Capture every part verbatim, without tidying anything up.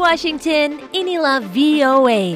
Washington, inilah V O A.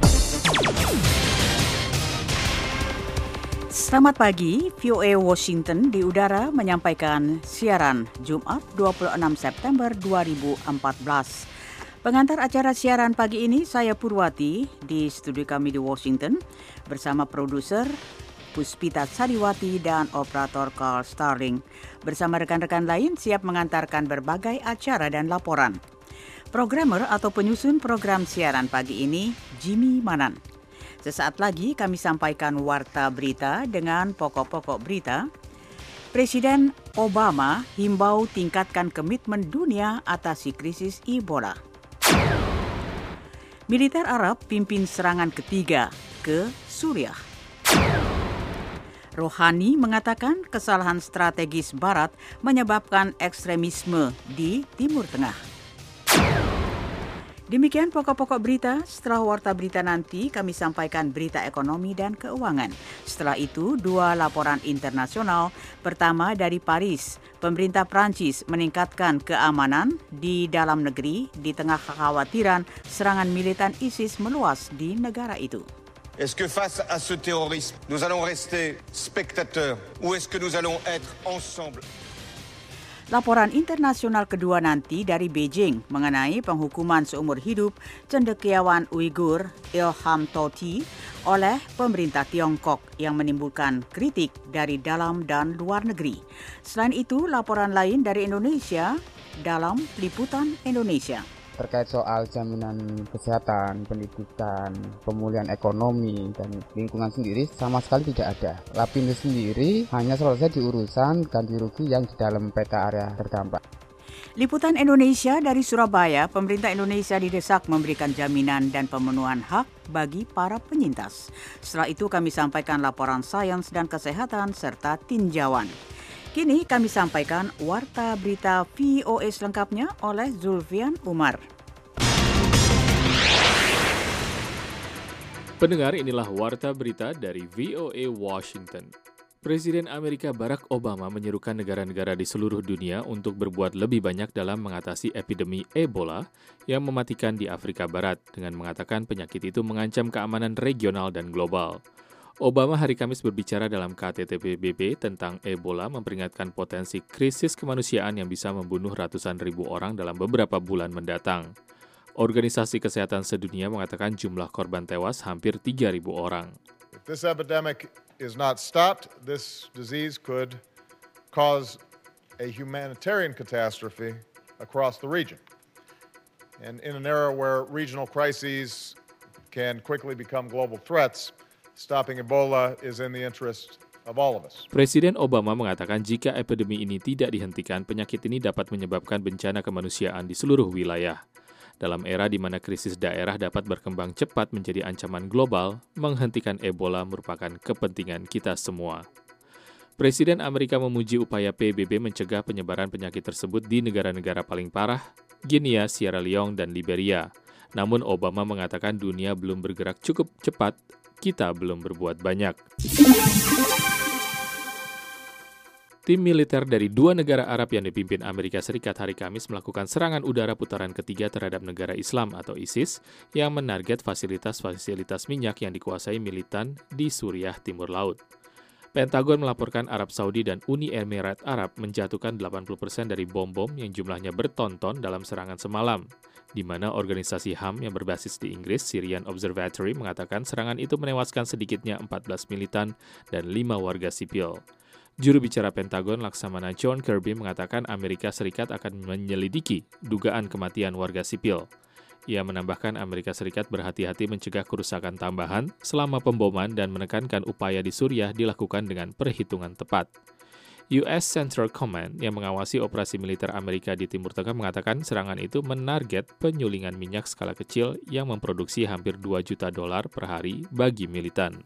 Selamat pagi, V O A Washington di udara menyampaikan siaran Jumat dua puluh enam September dua ribu empat belas. Pengantar acara siaran pagi ini saya Purwati di studio kami di Washington bersama produser Puspita Sariwati dan operator Carl Starling. Bersama rekan-rekan lain siap mengantarkan berbagai acara dan laporan. Programmer atau penyusun program siaran pagi ini Jimmy Manan. Sesaat lagi kami sampaikan warta berita dengan pokok-pokok berita. Presiden Obama himbau tingkatkan komitmen dunia atasi krisis Ebola. Militer Arab pimpin serangan ketiga ke Suriah. Rouhani mengatakan kesalahan strategis Barat menyebabkan ekstremisme di Timur Tengah. Demikian pokok-pokok berita. Setelah warta berita nanti kami sampaikan berita ekonomi dan keuangan. Setelah itu dua laporan internasional. Pertama dari Paris, pemerintah Prancis meningkatkan keamanan di dalam negeri di tengah kekhawatiran serangan militan ISIS meluas di negara itu. Est-ce que face à ce terrorisme, nous allons rester spectateurs ou est-ce que nous allons être ensemble? Laporan internasional kedua nanti dari Beijing mengenai penghukuman seumur hidup cendekiawan Uighur Ilham Tohti oleh pemerintah Tiongkok yang menimbulkan kritik dari dalam dan luar negeri. Selain itu, laporan lain dari Indonesia dalam Liputan Indonesia. Terkait soal jaminan kesehatan, pendidikan, pemulihan ekonomi, dan lingkungan sendiri sama sekali tidak ada. Lapindo sendiri hanya selesai di urusan ganti rugi yang di dalam peta area terdampak. Liputan Indonesia dari Surabaya, pemerintah Indonesia didesak memberikan jaminan dan pemenuhan hak bagi para penyintas. Setelah itu kami sampaikan laporan sains dan kesehatan serta tinjauan. Kini kami sampaikan warta berita V O A selengkapnya oleh Zulfian Umar. Pendengar, inilah warta berita dari V O A Washington. Presiden Amerika Barack Obama menyerukan negara-negara di seluruh dunia untuk berbuat lebih banyak dalam mengatasi epidemi Ebola yang mematikan di Afrika Barat dengan mengatakan penyakit itu mengancam keamanan regional dan global. Obama hari Kamis berbicara dalam K T T B B tentang Ebola memperingatkan potensi krisis kemanusiaan yang bisa membunuh ratusan ribu orang dalam beberapa bulan mendatang. Organisasi Kesehatan Sedunia mengatakan jumlah korban tewas hampir tiga ribu orang. If this epidemic is not stopped, this disease could cause a humanitarian catastrophe across the region. And in an era where regional crises can quickly become global threats, stopping Ebola is in the interest of all of us. Presiden Obama mengatakan jika epidemi ini tidak dihentikan, penyakit ini dapat menyebabkan bencana kemanusiaan di seluruh wilayah. Dalam era di mana krisis daerah dapat berkembang cepat menjadi ancaman global, menghentikan Ebola merupakan kepentingan kita semua. Presiden Amerika memuji upaya P B B mencegah penyebaran penyakit tersebut di negara-negara paling parah, Guinea, Sierra Leone, dan Liberia. Namun Obama mengatakan dunia belum bergerak cukup cepat, kita belum berbuat banyak. Tim militer dari dua negara Arab yang dipimpin Amerika Serikat hari Kamis melakukan serangan udara putaran ketiga terhadap negara Islam atau ISIS yang menarget fasilitas-fasilitas minyak yang dikuasai militan di Suriah Timur Laut. Pentagon melaporkan Arab Saudi dan Uni Emirat Arab menjatuhkan delapan puluh persen dari bom-bom yang jumlahnya bertonton dalam serangan semalam, di mana organisasi H A M yang berbasis di Inggris, Syrian Observatory, mengatakan serangan itu menewaskan sedikitnya empat belas militan dan lima warga sipil. Juru bicara Pentagon Laksamana John Kirby mengatakan Amerika Serikat akan menyelidiki dugaan kematian warga sipil. Ia menambahkan Amerika Serikat berhati-hati mencegah kerusakan tambahan selama pemboman dan menekankan upaya di Suriah dilakukan dengan perhitungan tepat. U S Central Command yang mengawasi operasi militer Amerika di Timur Tengah mengatakan serangan itu menarget penyulingan minyak skala kecil yang memproduksi hampir dua juta dolar per hari bagi militan.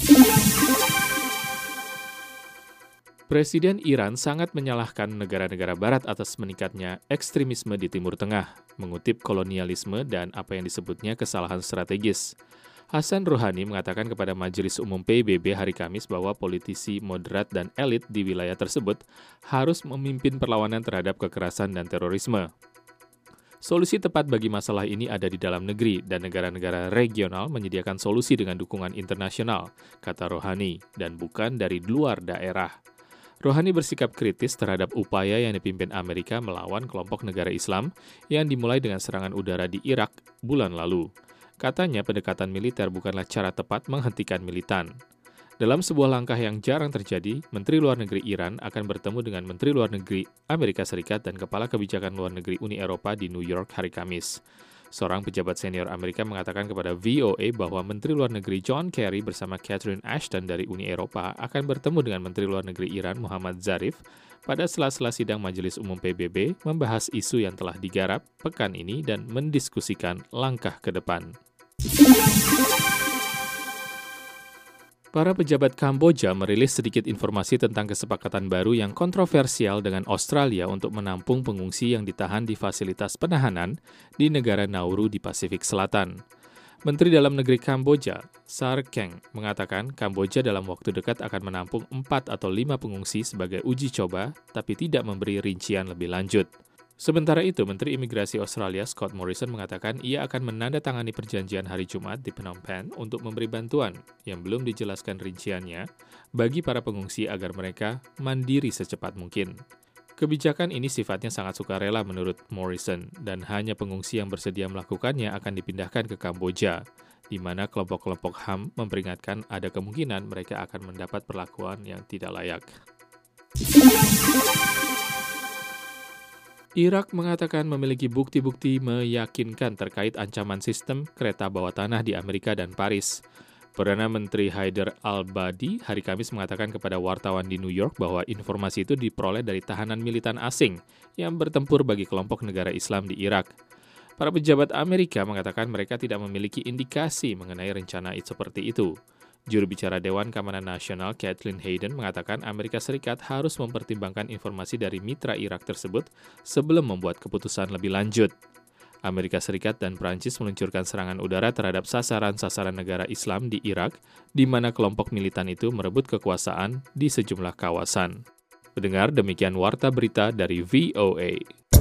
Presiden Iran sangat menyalahkan negara-negara Barat atas meningkatnya ekstremisme di Timur Tengah, mengutip kolonialisme dan apa yang disebutnya kesalahan strategis. Hassan Rouhani mengatakan kepada Majelis Umum P B B hari Kamis bahwa politisi moderat dan elit di wilayah tersebut harus memimpin perlawanan terhadap kekerasan dan terorisme. Solusi tepat bagi masalah ini ada di dalam negeri dan negara-negara regional menyediakan solusi dengan dukungan internasional, kata Rouhani, dan bukan dari luar daerah. Rouhani bersikap kritis terhadap upaya yang dipimpin Amerika melawan kelompok negara Islam yang dimulai dengan serangan udara di Irak bulan lalu. Katanya pendekatan militer bukanlah cara tepat menghentikan militan. Dalam sebuah langkah yang jarang terjadi, Menteri Luar Negeri Iran akan bertemu dengan Menteri Luar Negeri Amerika Serikat dan Kepala Kebijakan Luar Negeri Uni Eropa di New York hari Kamis. Seorang pejabat senior Amerika mengatakan kepada V O A bahwa Menteri Luar Negeri John Kerry bersama Catherine Ashton dari Uni Eropa akan bertemu dengan Menteri Luar Negeri Iran Muhammad Zarif pada sela-sela sidang Majelis Umum P B B membahas isu yang telah digarap pekan ini dan mendiskusikan langkah ke depan. Para pejabat Kamboja merilis sedikit informasi tentang kesepakatan baru yang kontroversial dengan Australia untuk menampung pengungsi yang ditahan di fasilitas penahanan di negara Nauru di Pasifik Selatan. Menteri Dalam Negeri Kamboja, Sar Keng, mengatakan Kamboja dalam waktu dekat akan menampung empat atau lima pengungsi sebagai uji coba, tapi tidak memberi rincian lebih lanjut. Sementara itu, Menteri Imigrasi Australia Scott Morrison mengatakan ia akan menandatangani perjanjian hari Jumat di Phnom Penh untuk memberi bantuan yang belum dijelaskan rinciannya bagi para pengungsi agar mereka mandiri secepat mungkin. Kebijakan ini sifatnya sangat sukarela menurut Morrison dan hanya pengungsi yang bersedia melakukannya akan dipindahkan ke Kamboja, di mana kelompok-kelompok H A M memperingatkan ada kemungkinan mereka akan mendapat perlakuan yang tidak layak. Irak mengatakan memiliki bukti-bukti meyakinkan terkait ancaman sistem kereta bawah tanah di Amerika dan Paris. Perdana Menteri Haider al-Abadi hari Kamis mengatakan kepada wartawan di New York bahwa informasi itu diperoleh dari tahanan militan asing yang bertempur bagi kelompok negara Islam di Irak. Para pejabat Amerika mengatakan mereka tidak memiliki indikasi mengenai rencana seperti itu. Juru bicara Dewan Keamanan Nasional Kathleen Hayden mengatakan Amerika Serikat harus mempertimbangkan informasi dari mitra Irak tersebut sebelum membuat keputusan lebih lanjut. Amerika Serikat dan Prancis meluncurkan serangan udara terhadap sasaran-sasaran negara Islam di Irak, di mana kelompok militan itu merebut kekuasaan di sejumlah kawasan. Pendengar, demikian warta berita dari V O A.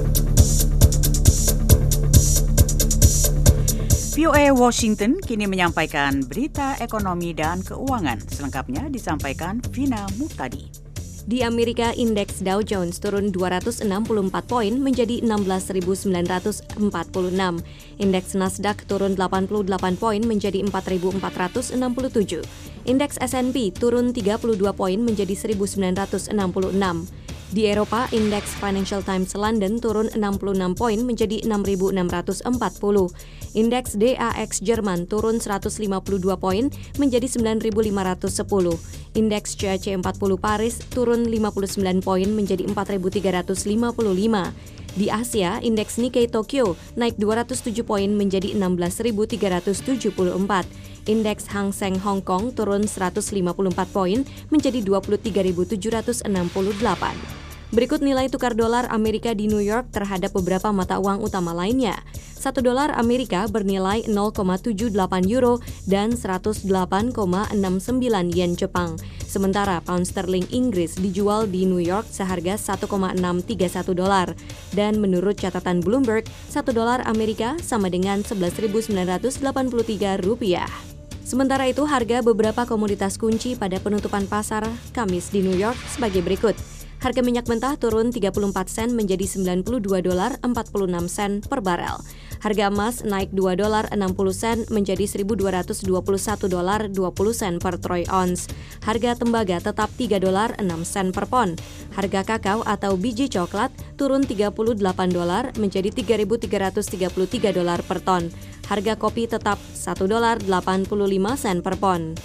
V O A Washington kini menyampaikan berita ekonomi dan keuangan. Selengkapnya disampaikan Vina Muhtadi. Di Amerika, indeks Dow Jones turun dua ratus enam puluh empat poin menjadi enam belas ribu sembilan ratus empat puluh enam. Indeks Nasdaq turun delapan puluh delapan poin menjadi empat ribu empat ratus enam puluh tujuh. Indeks S and P turun tiga puluh dua poin menjadi seribu sembilan ratus enam puluh enam. Di Eropa, indeks Financial Times London turun enam puluh enam poin menjadi enam ribu enam ratus empat puluh. Indeks D A X Jerman turun seratus lima puluh dua poin menjadi sembilan ribu lima ratus sepuluh. Indeks C A C empat puluh Paris turun lima puluh sembilan poin menjadi empat ribu tiga ratus lima puluh lima. Di Asia, indeks Nikkei Tokyo naik dua ratus tujuh poin menjadi enam belas ribu tiga ratus tujuh puluh empat. Indeks Hang Seng Hong Kong turun seratus lima puluh empat poin menjadi dua puluh tiga ribu tujuh ratus enam puluh delapan. Berikut nilai tukar dolar Amerika di New York terhadap beberapa mata uang utama lainnya. Satu dolar Amerika bernilai nol koma tujuh delapan euro dan seratus delapan koma enam sembilan yen Jepang. Sementara pound sterling Inggris dijual di New York seharga satu koma enam tiga satu dolar. Dan menurut catatan Bloomberg, satu dolar Amerika sama dengan sebelas ribu sembilan ratus delapan puluh tiga rupiah. Sementara itu, harga beberapa komoditas kunci pada penutupan pasar Kamis di New York sebagai berikut. Harga minyak mentah turun tiga puluh empat sen menjadi sembilan puluh dua dolar empat puluh enam sen per barel. Harga emas naik dua dolar enam puluh sen menjadi seribu dua ratus dua puluh satu dolar dua puluh sen per troy ounce. Harga tembaga tetap tiga dolar enam sen per pon. Harga kakao atau biji coklat turun tiga puluh delapan dolar menjadi tiga ribu tiga ratus tiga puluh tiga dolar per ton. Harga kopi tetap satu dolar delapan puluh lima sen per pon.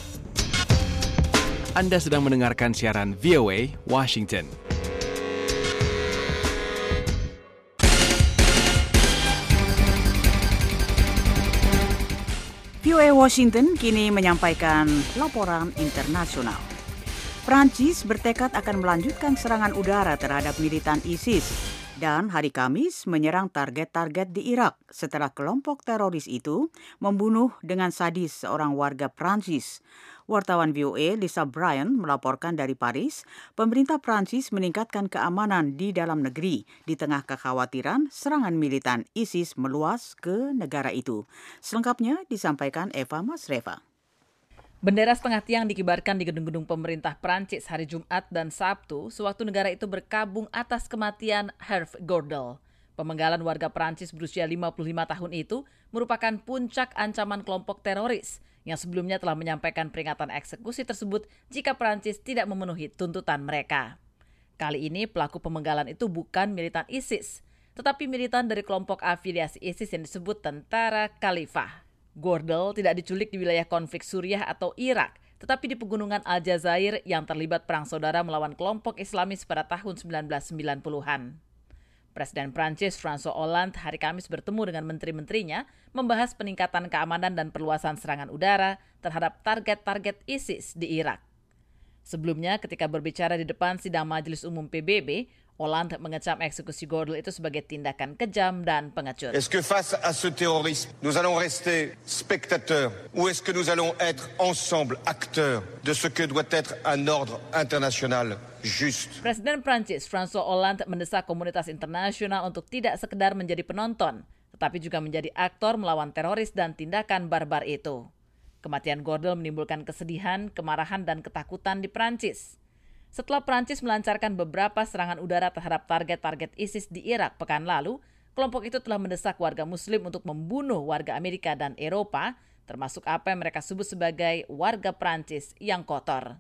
Anda sedang mendengarkan siaran V O A Washington. V O A Washington kini menyampaikan laporan internasional. Prancis bertekad akan melanjutkan serangan udara terhadap militan ISIS dan hari Kamis menyerang target-target di Irak setelah kelompok teroris itu membunuh dengan sadis seorang warga Prancis. Wartawan V O A Lisa Bryan melaporkan dari Paris, pemerintah Prancis meningkatkan keamanan di dalam negeri di tengah kekhawatiran serangan militan ISIS meluas ke negara itu. Selengkapnya disampaikan Eva Masreva. Bendera setengah tiang dikibarkan di gedung-gedung pemerintah Prancis hari Jumat dan Sabtu sewaktu negara itu berkabung atas kematian Hervé Gordel. Pemenggalan warga Prancis berusia lima puluh lima tahun itu merupakan puncak ancaman kelompok teroris yang sebelumnya telah menyampaikan peringatan eksekusi tersebut jika Prancis tidak memenuhi tuntutan mereka. Kali ini pelaku pemenggalan itu bukan militan ISIS, tetapi militan dari kelompok afiliasi ISIS yang disebut Tentara Khalifah. Gordel tidak diculik di wilayah konflik Suriah atau Irak, tetapi di pegunungan Aljazair yang terlibat perang saudara melawan kelompok Islamis pada tahun sembilan belas sembilan puluhan. Presiden Prancis François Hollande hari Kamis bertemu dengan menteri-menterinya membahas peningkatan keamanan dan perluasan serangan udara terhadap target-target ISIS di Irak. Sebelumnya, ketika berbicara di depan sidang Majelis Umum P B B, Hollande mengecam eksekusi Gordel itu sebagai tindakan kejam dan pengecut. Est-ce que face à ce terrorisme, nous allons rester spectateurs ou est-ce que nous allons être ensemble acteurs de ce que doit être un ordre international juste? Presiden Prancis François Hollande mendesak komunitas internasional untuk tidak sekedar menjadi penonton, tetapi juga menjadi aktor melawan teroris dan tindakan barbar itu. Kematian Gordel menimbulkan kesedihan, kemarahan, dan ketakutan di Prancis. Setelah Prancis melancarkan beberapa serangan udara terhadap target-target ISIS di Irak pekan lalu, kelompok itu telah mendesak warga Muslim untuk membunuh warga Amerika dan Eropa, termasuk apa yang mereka sebut sebagai warga Prancis yang kotor.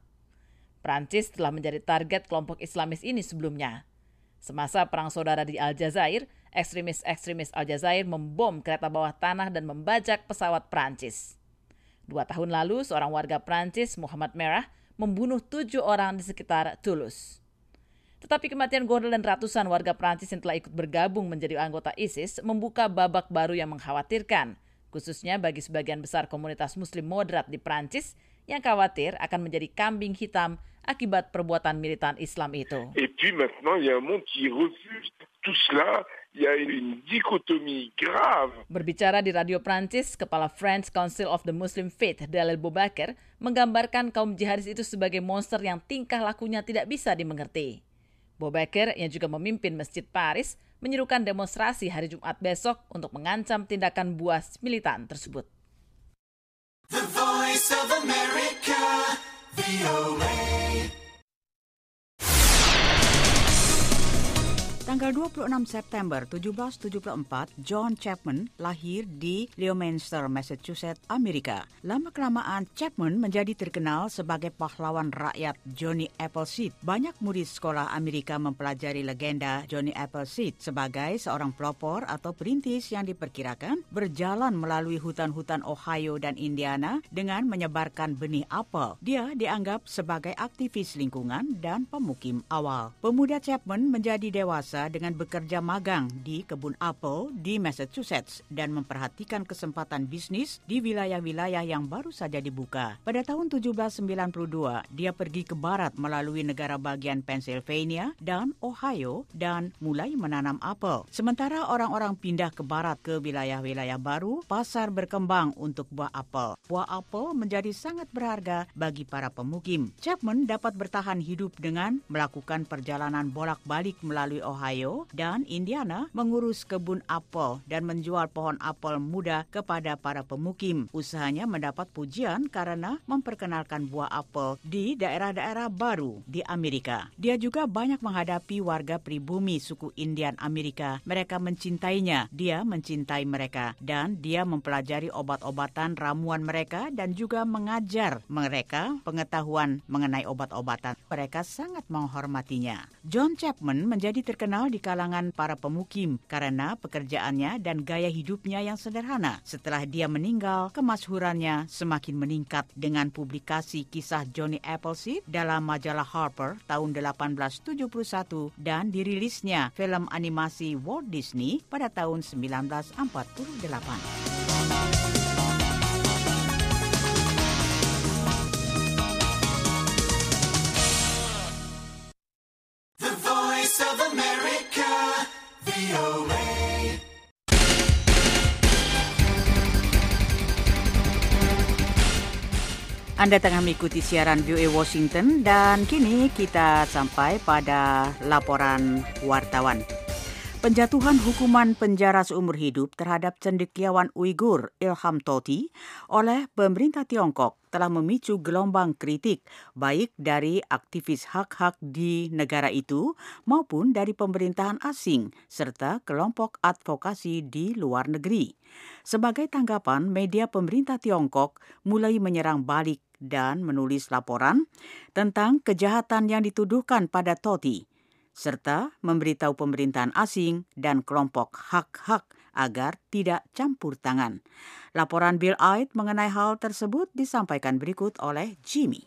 Prancis telah menjadi target kelompok Islamis ini sebelumnya. Semasa perang saudara di Aljazair, ekstremis-ekstremis Aljazair membom kereta bawah tanah dan membajak pesawat Prancis. Dua tahun lalu, seorang warga Prancis, Muhammad Merah, membunuh tujuh orang di sekitar Toulouse. Tetapi kematian Gordel dan ratusan warga Prancis yang telah ikut bergabung menjadi anggota ISIS membuka babak baru yang mengkhawatirkan, khususnya bagi sebagian besar komunitas Muslim moderat di Prancis yang khawatir akan menjadi kambing hitam akibat perbuatan militan Islam itu. Et puis maintenant il y a un monde qui refuse tout cela. Il y a une dichotomie grave. Berbicara di radio Prancis, Kepala French Council of the Muslim Faith, Dalal Boubaker, menggambarkan kaum jihadis itu sebagai monster yang tingkah lakunya tidak bisa dimengerti. Boubaker, yang juga memimpin Masjid Paris, menyerukan demonstrasi hari Jumat besok untuk mengancam tindakan buas militan tersebut. The Voice of America, V O A. Tanggal dua puluh enam September tujuh belas tujuh puluh empat, John Chapman lahir di Leominster, Massachusetts, Amerika. Lama-kelamaan, Chapman menjadi terkenal sebagai pahlawan rakyat Johnny Appleseed. Banyak murid sekolah Amerika mempelajari legenda Johnny Appleseed sebagai seorang pelopor atau perintis yang diperkirakan berjalan melalui hutan-hutan Ohio dan Indiana dengan menyebarkan benih apel. Dia dianggap sebagai aktivis lingkungan dan pemukim awal. Pemuda Chapman menjadi dewasa dengan bekerja magang di kebun apel di Massachusetts dan memperhatikan kesempatan bisnis di wilayah-wilayah yang baru saja dibuka. Pada tahun tujuh belas sembilan puluh dua, dia pergi ke barat melalui negara bagian Pennsylvania dan Ohio dan mulai menanam apel. Sementara orang-orang pindah ke barat ke wilayah-wilayah baru, pasar berkembang untuk buah apel. Buah apel menjadi sangat berharga bagi para pemukim. Chapman dapat bertahan hidup dengan melakukan perjalanan bolak-balik melalui Ohio dan Indiana mengurus kebun apel dan menjual pohon apel muda kepada para pemukim. Usahanya mendapat pujian karena memperkenalkan buah apel di daerah-daerah baru di Amerika. Dia juga banyak menghadapi warga pribumi suku Indian Amerika. Mereka mencintainya, dia mencintai mereka, dan dia mempelajari obat-obatan ramuan mereka dan juga mengajar mereka pengetahuan mengenai obat-obatan. Mereka sangat menghormatinya. John Chapman menjadi terkenal di kalangan para pemukim karena pekerjaannya dan gaya hidupnya yang sederhana. Setelah dia meninggal, kemasyhurannya semakin meningkat dengan publikasi kisah Johnny Appleseed dalam majalah Harper tahun delapan belas tujuh puluh satu dan dirilisnya film animasi Walt Disney pada tahun sembilan belas empat puluh delapan. The Voice of America, V O A. Anda tengah mengikuti siaran V O A Washington dan kini kita sampai pada laporan wartawan. Penjatuhan hukuman penjara seumur hidup terhadap cendekiawan Uighur Ilham Tohti oleh pemerintah Tiongkok telah memicu gelombang kritik baik dari aktivis hak-hak di negara itu maupun dari pemerintahan asing serta kelompok advokasi di luar negeri. Sebagai tanggapan, media pemerintah Tiongkok mulai menyerang balik dan menulis laporan tentang kejahatan yang dituduhkan pada Tohti, serta memberitahu pemerintahan asing dan kelompok hak-hak agar tidak campur tangan. Laporan Bill Ait mengenai hal tersebut disampaikan berikut oleh Jimmy.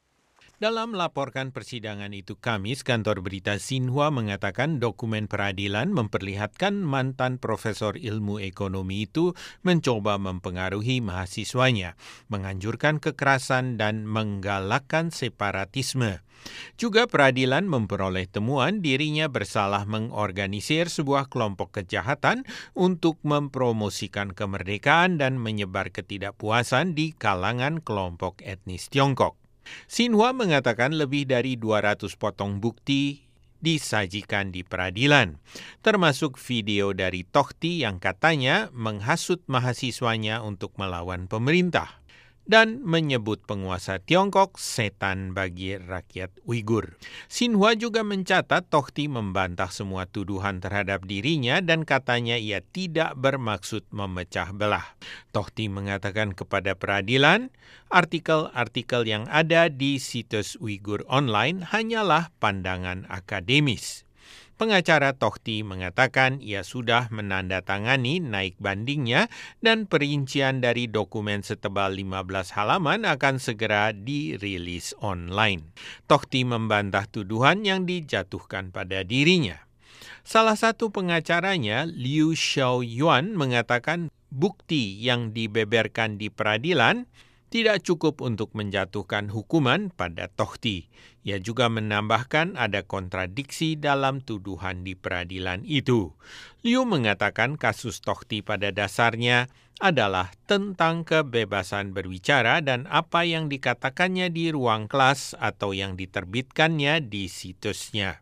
Dalam melaporkan persidangan itu Kamis, kantor berita Xinhua mengatakan dokumen peradilan memperlihatkan mantan profesor ilmu ekonomi itu mencoba mempengaruhi mahasiswanya, menganjurkan kekerasan dan menggalakkan separatisme. Juga peradilan memperoleh temuan dirinya bersalah mengorganisir sebuah kelompok kejahatan untuk mempromosikan kemerdekaan dan menyebar ketidakpuasan di kalangan kelompok etnis Tiongkok. Xinhua mengatakan lebih dari dua ratus potong bukti disajikan di peradilan, termasuk video dari Tohti yang katanya menghasut mahasiswanya untuk melawan pemerintah dan menyebut penguasa Tiongkok setan bagi rakyat Uighur. Xinhua juga mencatat Tohti membantah semua tuduhan terhadap dirinya dan katanya ia tidak bermaksud memecah belah. Tohti mengatakan kepada peradilan, artikel-artikel yang ada di situs Uighur online hanyalah pandangan akademis. Pengacara Tohti mengatakan ia sudah menandatangani naik bandingnya dan perincian dari dokumen setebal lima belas halaman akan segera dirilis online. Tohti membantah tuduhan yang dijatuhkan pada dirinya. Salah satu pengacaranya, Liu Xiaoyuan, mengatakan bukti yang dibeberkan di peradilan tidak cukup untuk menjatuhkan hukuman pada Tohti. Ia juga menambahkan ada kontradiksi dalam tuduhan di peradilan itu. Liu mengatakan kasus Tohti pada dasarnya adalah tentang kebebasan berbicara dan apa yang dikatakannya di ruang kelas atau yang diterbitkannya di situsnya.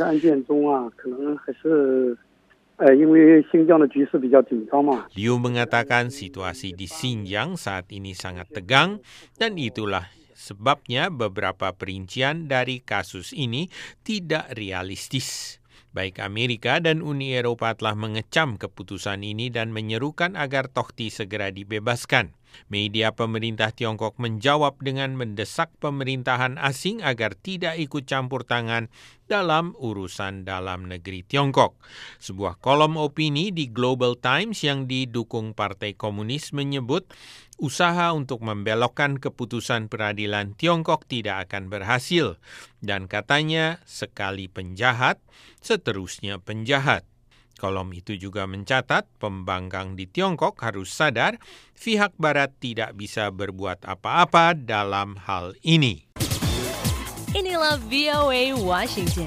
Liu mengatakan situasi di Xinjiang saat ini sangat tegang dan itulah sebabnya beberapa perincian dari kasus ini tidak realistis. Baik Amerika dan Uni Eropa telah mengecam keputusan ini dan menyerukan agar Tohti segera dibebaskan. Media pemerintah Tiongkok menjawab dengan mendesak pemerintahan asing agar tidak ikut campur tangan dalam urusan dalam negeri Tiongkok. Sebuah kolom opini di Global Times yang didukung Partai Komunis menyebut usaha untuk membelokkan keputusan peradilan Tiongkok tidak akan berhasil dan katanya sekali penjahat, seterusnya penjahat. Kolom itu juga mencatat pembangkang di Tiongkok harus sadar pihak Barat tidak bisa berbuat apa-apa dalam hal ini. Inilah V O A Washington.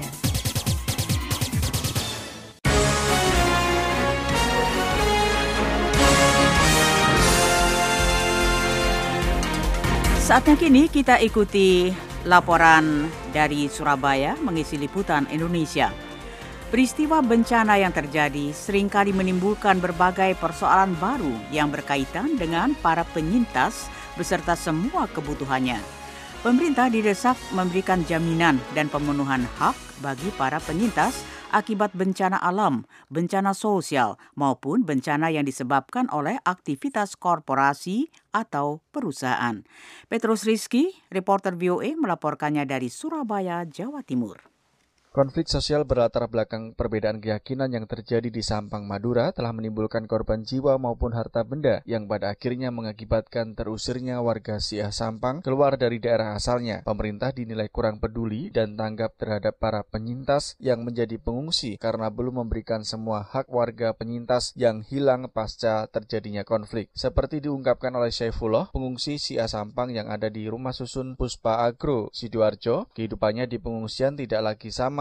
Saatnya kini kita ikuti laporan dari Surabaya mengisi liputan Indonesia. Peristiwa bencana yang terjadi seringkali menimbulkan berbagai persoalan baru yang berkaitan dengan para penyintas beserta semua kebutuhannya. Pemerintah didesak memberikan jaminan dan pemenuhan hak bagi para penyintas akibat bencana alam, bencana sosial, maupun bencana yang disebabkan oleh aktivitas korporasi atau perusahaan. Petrus Rizky, reporter V O A melaporkannya dari Surabaya, Jawa Timur. Konflik sosial berlatar belakang perbedaan keyakinan yang terjadi di Sampang, Madura telah menimbulkan korban jiwa maupun harta benda yang pada akhirnya mengakibatkan terusirnya warga Siah Sampang keluar dari daerah asalnya. Pemerintah dinilai kurang peduli dan tanggap terhadap para penyintas yang menjadi pengungsi karena belum memberikan semua hak warga penyintas yang hilang pasca terjadinya konflik. Seperti diungkapkan oleh Syaifullah, pengungsi Siah Sampang yang ada di rumah susun Puspa Agro, Sidoarjo, kehidupannya di pengungsian tidak lagi sama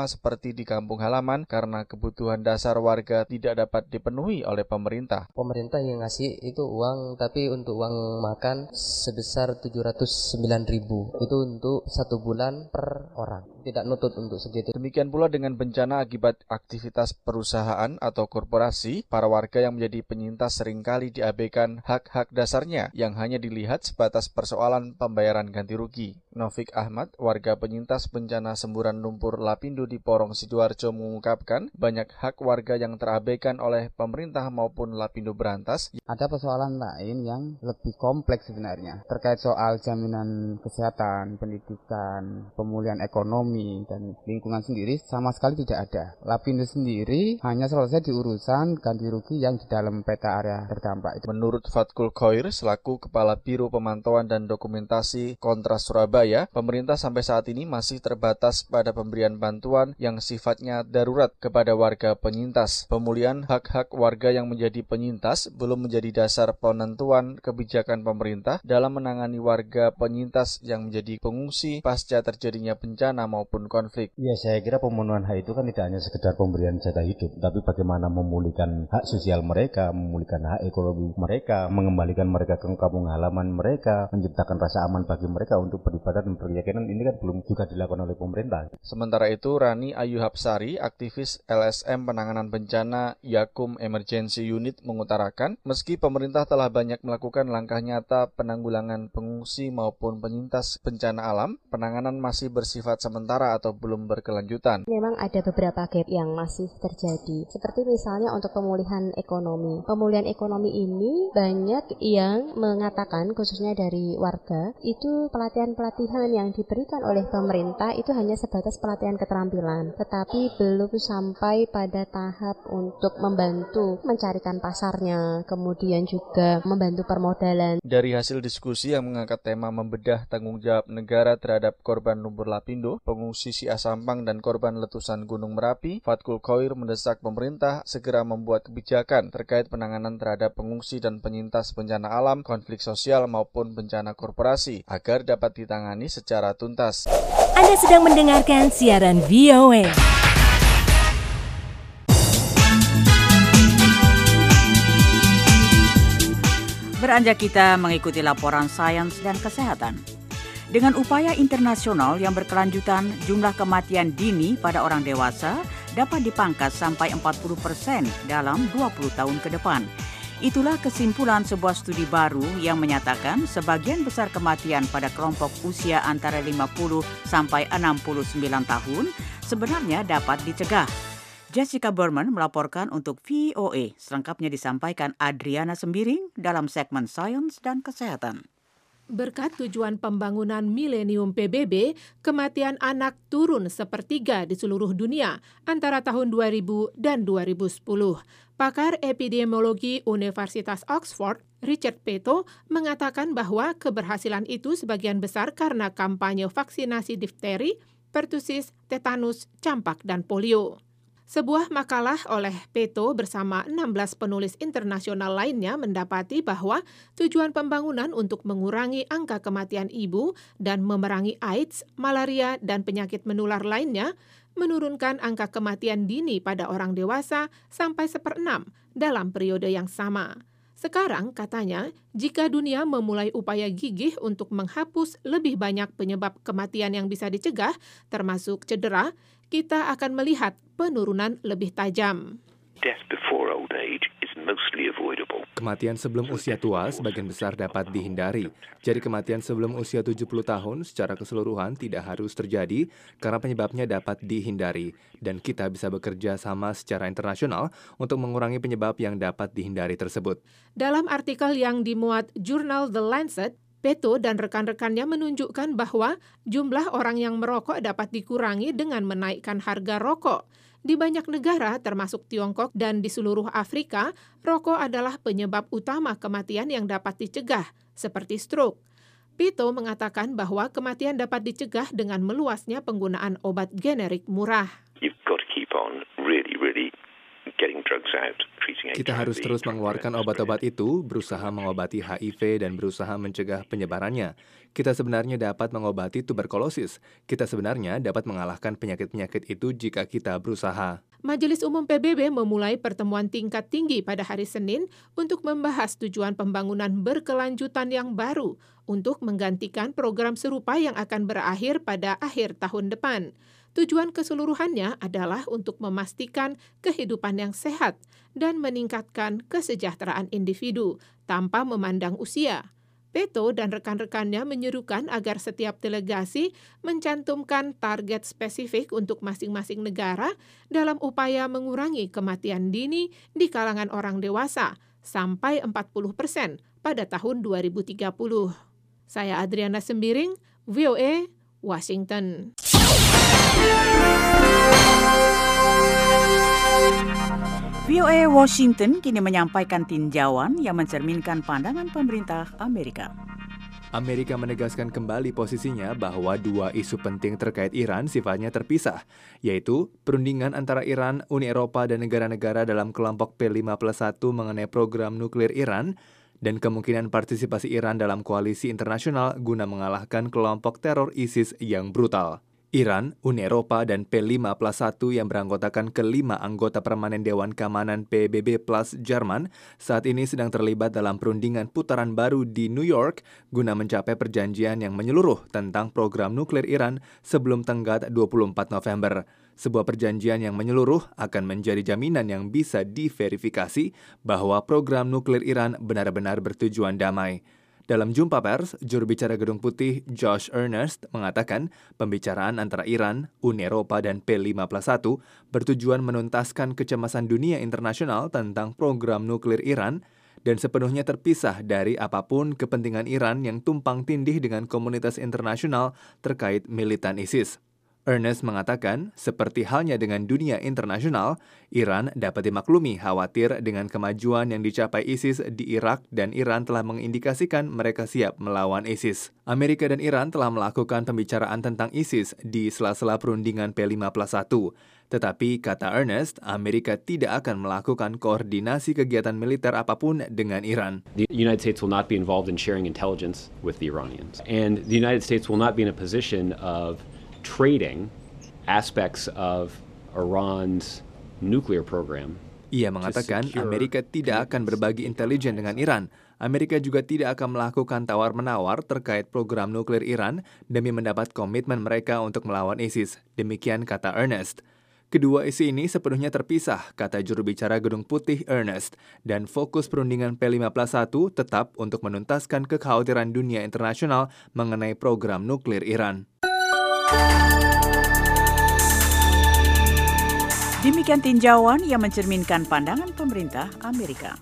sama seperti di kampung halaman karena kebutuhan dasar warga tidak dapat dipenuhi oleh pemerintah. Pemerintah yang ngasih itu uang, tapi untuk uang makan sebesar tujuh ratus sembilan ribu. Itu untuk satu bulan per orang. Tidak nutut untuk segitu. Demikian pula dengan bencana akibat aktivitas perusahaan atau korporasi, para warga yang menjadi penyintas seringkali diabaikan hak-hak dasarnya yang hanya dilihat sebatas persoalan pembayaran ganti rugi. Novik Ahmad, warga penyintas bencana semburan lumpur Lapindo di Porong Sidoarjo mengungkapkan banyak hak warga yang terabaikan oleh pemerintah maupun Lapindo Berantas. Ada persoalan lain yang lebih kompleks sebenarnya, terkait soal jaminan kesehatan, pendidikan, pemulihan ekonomi, dan lingkungan sendiri sama sekali tidak ada. Lapindo sendiri hanya selesai di urusan ganti rugi yang di dalam peta area terdampak. Menurut Fatkul Khoir, selaku Kepala Biro Pemantauan dan Dokumentasi Kontras Surabaya, pemerintah sampai saat ini masih terbatas pada pemberian bantuan yang sifatnya darurat kepada warga penyintas. Pemulihan hak-hak warga yang menjadi penyintas belum menjadi dasar penentuan kebijakan pemerintah dalam menangani warga penyintas yang menjadi pengungsi pasca terjadinya bencana maupun konflik. Ya, saya kira pemenuhan hak itu kan tidak hanya sekedar pemberian jatah hidup, tapi bagaimana memulihkan hak sosial mereka, memulihkan hak ekonomi mereka, mengembalikan mereka ke kampung halaman mereka, menciptakan rasa aman bagi mereka untuk beribadah dan berkeyakinan. Ini kan belum juga dilakukan oleh pemerintah. Sementara itu, Rani Ayu Hapsari, aktivis L S M Penanganan Bencana Yakum Emergency Unit mengutarakan, meski pemerintah telah banyak melakukan langkah nyata penanggulangan pengungsi maupun penyintas bencana alam, penanganan masih bersifat sementara atau belum berkelanjutan. Memang ada beberapa gap yang masih terjadi, seperti misalnya untuk pemulihan ekonomi. Pemulihan ekonomi ini banyak yang mengatakan, khususnya dari warga, itu pelatihan-pelatihan yang diberikan oleh pemerintah itu hanya sebatas pelatihan keterampilan, tetapi belum sampai pada tahap untuk membantu mencarikan pasarnya, kemudian juga membantu permodalan. Dari hasil diskusi yang mengangkat tema membedah tanggung jawab negara terhadap korban lumpur Lapindo, pengungsi Siak Sampang dan korban letusan Gunung Merapi, Fatkul Khoir mendesak pemerintah segera membuat kebijakan terkait penanganan terhadap pengungsi dan penyintas bencana alam, konflik sosial maupun bencana korporasi agar dapat ditangani secara tuntas. Anda sedang mendengarkan siaran V O A. Beranjak kita mengikuti laporan sains dan kesehatan. Dengan upaya internasional yang berkelanjutan, jumlah kematian dini pada orang dewasa dapat dipangkas sampai empat puluh persen dalam dua puluh tahun ke depan. Itulah kesimpulan sebuah studi baru yang menyatakan sebagian besar kematian pada kelompok usia antara lima puluh sampai enam puluh sembilan tahun sebenarnya dapat dicegah. Jessica Berman melaporkan untuk V O A. Selengkapnya disampaikan Adriana Sembiring dalam segmen Sains dan Kesehatan. Berkat tujuan pembangunan milenium P B B, kematian anak turun sepertiga di seluruh dunia antara tahun dua ribu dan dua ribu sepuluh. Pakar epidemiologi Universitas Oxford, Richard Peto, mengatakan bahwa keberhasilan itu sebagian besar karena kampanye vaksinasi difteri, pertusis, tetanus, campak, dan polio. Sebuah makalah oleh Peto bersama enam belas penulis internasional lainnya mendapati bahwa tujuan pembangunan untuk mengurangi angka kematian ibu dan memerangi AIDS, malaria, dan penyakit menular lainnya menurunkan angka kematian dini pada orang dewasa sampai seperenam dalam periode yang sama. Sekarang, katanya, jika dunia memulai upaya gigih untuk menghapus lebih banyak penyebab kematian yang bisa dicegah, termasuk cedera, kita akan melihat penurunan lebih tajam. Death before old age is mostly avoidable. Kematian sebelum usia tua sebagian besar dapat dihindari. Jadi kematian sebelum usia tujuh puluh tahun secara keseluruhan tidak harus terjadi karena penyebabnya dapat dihindari. Dan kita bisa bekerja sama secara internasional untuk mengurangi penyebab yang dapat dihindari tersebut. Dalam artikel yang dimuat jurnal The Lancet, Peto dan rekan-rekannya menunjukkan bahwa jumlah orang yang merokok dapat dikurangi dengan menaikkan harga rokok. Di banyak negara, termasuk Tiongkok dan di seluruh Afrika, rokok adalah penyebab utama kematian yang dapat dicegah, seperti stroke. Peto mengatakan bahwa kematian dapat dicegah dengan meluasnya penggunaan obat generik murah. You've got to keep on really, really getting drugs out treating H I V. Kita harus terus mengeluarkan obat-obat itu, berusaha mengobati H I V dan berusaha mencegah penyebarannya. Kita sebenarnya dapat mengobati tuberkulosis. Kita sebenarnya dapat mengalahkan penyakit-penyakit itu jika kita berusaha. Majelis Umum P B B memulai pertemuan tingkat tinggi pada hari Senin untuk membahas tujuan pembangunan berkelanjutan yang baru untuk menggantikan program serupa yang akan berakhir pada akhir tahun depan. Tujuan keseluruhannya adalah untuk memastikan kehidupan yang sehat dan meningkatkan kesejahteraan individu tanpa memandang usia. Peto dan rekan-rekannya menyerukan agar setiap delegasi mencantumkan target spesifik untuk masing-masing negara dalam upaya mengurangi kematian dini di kalangan orang dewasa sampai empat puluh persen pada tahun dua ribu tiga puluh. Saya Adriana Sembiring, V O A, Washington. V O A Washington kini menyampaikan tinjauan yang mencerminkan pandangan pemerintah Amerika. Amerika menegaskan kembali posisinya bahwa dua isu penting terkait Iran sifatnya terpisah, yaitu perundingan antara Iran, Uni Eropa, dan negara-negara dalam kelompok P lima plus satu mengenai program nuklir Iran, dan kemungkinan partisipasi Iran dalam koalisi internasional guna mengalahkan kelompok teror ISIS yang brutal. Iran, Uni Eropa, dan P lima plus satu yang beranggotakan kelima anggota permanen Dewan Keamanan P B B plus Jerman saat ini sedang terlibat dalam perundingan putaran baru di New York guna mencapai perjanjian yang menyeluruh tentang program nuklir Iran sebelum tenggat dua puluh empat November. Sebuah perjanjian yang menyeluruh akan menjadi jaminan yang bisa diverifikasi bahwa program nuklir Iran benar-benar bertujuan damai. Dalam jumpa pers, juru bicara Gedung Putih Josh Earnest mengatakan pembicaraan antara Iran, Uni Eropa, dan P lima plus satu bertujuan menuntaskan kecemasan dunia internasional tentang program nuklir Iran dan sepenuhnya terpisah dari apapun kepentingan Iran yang tumpang tindih dengan komunitas internasional terkait militan ISIS. Ernest mengatakan, seperti halnya dengan dunia internasional, Iran dapat dimaklumi khawatir dengan kemajuan yang dicapai ISIS di Irak dan Iran telah mengindikasikan mereka siap melawan ISIS. Amerika dan Iran telah melakukan pembicaraan tentang ISIS di sela-sela perundingan P lima plus satu. Tetapi, kata Ernest, Amerika tidak akan melakukan koordinasi kegiatan militer apapun dengan Iran. The United States will not be involved in sharing intelligence with the Iranians. And the United States will not be in a position of trading aspects of Iran's nuclear program. Ia mengatakan Amerika tidak akan berbagi intelijen dengan Iran. Amerika juga tidak akan melakukan tawar-menawar terkait program nuklir Iran demi mendapat komitmen mereka untuk melawan ISIS. Demikian kata Ernest. Kedua isu ini sepenuhnya terpisah, kata juru bicara Gedung Putih Ernest, dan fokus perundingan P lima plus satu tetap untuk menuntaskan kekhawatiran dunia internasional mengenai program nuklir Iran. Demikian tinjauan yang mencerminkan pandangan pemerintah Amerika.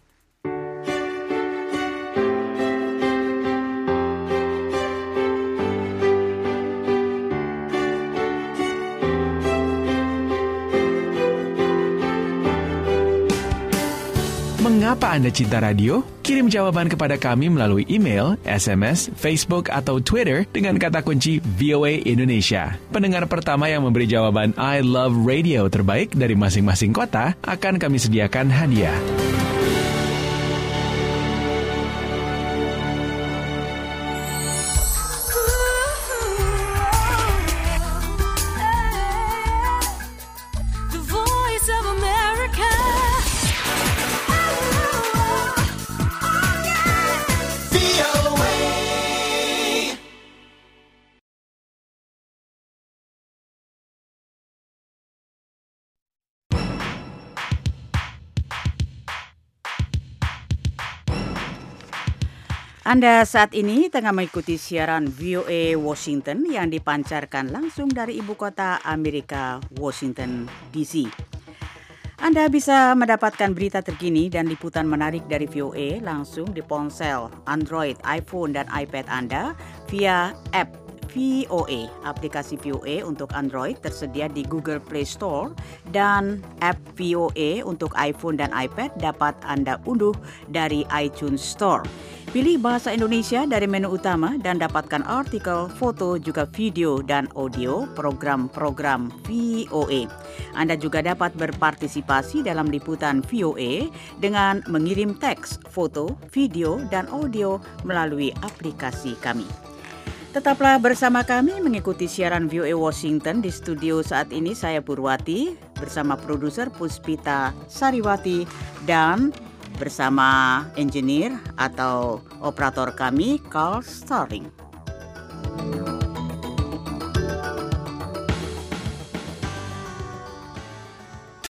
Mengapa Anda cinta radio? Kirim jawaban kepada kami melalui email, S M S, Facebook, atau Twitter dengan kata kunci V O A Indonesia. Pendengar pertama yang memberi jawaban I love radio terbaik dari masing-masing kota akan kami sediakan hadiah. Anda saat ini tengah mengikuti siaran V O A Washington yang dipancarkan langsung dari ibu kota Amerika, Washington D C. Anda bisa mendapatkan berita terkini dan liputan menarik dari V O A langsung di ponsel, Android, iPhone, dan iPad Anda via app V V O A. Aplikasi V O A untuk Android tersedia di Google Play Store dan app V O A untuk iPhone dan iPad dapat Anda unduh dari iTunes Store. Pilih bahasa Indonesia dari menu utama dan dapatkan artikel, foto, juga video dan audio program-program V O A. Anda juga dapat berpartisipasi dalam liputan V O A dengan mengirim teks, foto, video, dan audio melalui aplikasi kami. Tetaplah bersama kami mengikuti siaran V O A Washington. Di studio saat ini saya Purwati bersama produser Puspita Sariwati dan bersama engineer atau operator kami Carl Starling.